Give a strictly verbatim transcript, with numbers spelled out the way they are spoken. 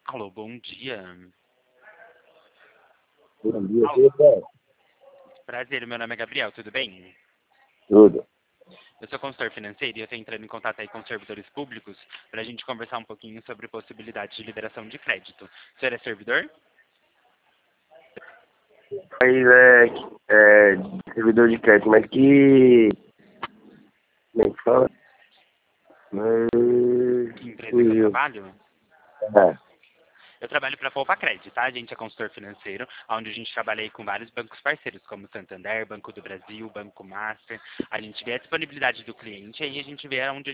Alô, bom dia. Bom dia, Alô, tudo bem? prazer, meu nome é Gabriel, tudo bem? Tudo. Eu sou consultor financeiro e eu estou entrando em contato aí com servidores públicos para a gente conversar um pouquinho sobre possibilidades de liberação de crédito. O senhor é servidor? Mas é, é servidor de crédito, mas que. Como é que fala? Mas. Que empresa que eu Fugiu. trabalho? É. Eu trabalho para a Poupa-Cred, tá? A gente é consultor financeiro, onde a gente trabalha aí com vários bancos parceiros, como Santander, Banco do Brasil, Banco Master. A gente vê a disponibilidade do cliente e aí a gente vê onde